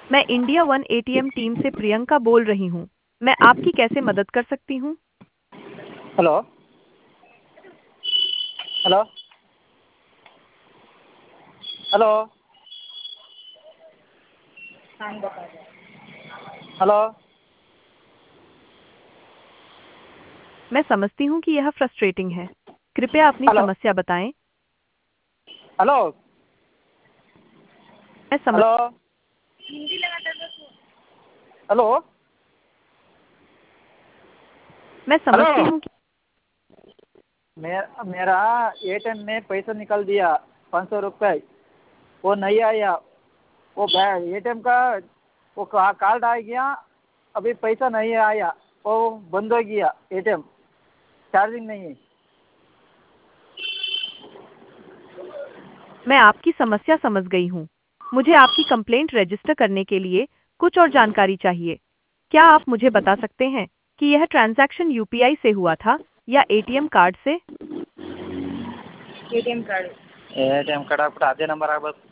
मैं India one ATM team से प्रियंका बोल रही हूँ। मैं आपकी कैसे मदद कर सकती हूँ? हेलो हेलो हेलो हेलो मैं समझती हूँ कि यह फ्रस्ट्रेटिंग है। कृपया अपनी हेलो समस्या बताएं। हेलो मैं समझ हेलो हेलो मैं समझती हेलो हूँ कि मेरा एटीएम में पैसा निकल दिया 500 रुपये। वो नहीं आया। वो एटीएम का वो कार्ड आ गया। अभी पैसा नहीं आया। वो बंद हो गया एटीएम। चार्जिंग नहीं है। मैं आपकी समस्या समझ गई हूँ। मुझे आपकी कंप्लेंट रजिस्टर करने के लिए कुछ और जानकारी चाहिए। क्या आप मुझे बता सकते हैं कि यह ट्रांजैक्शन यूपीआई से हुआ था या एटीएम कार्ड से? एटीएम कार्ड आपको अದೇ ನಂಬರ್ ಆಗ್ಬೇಕು।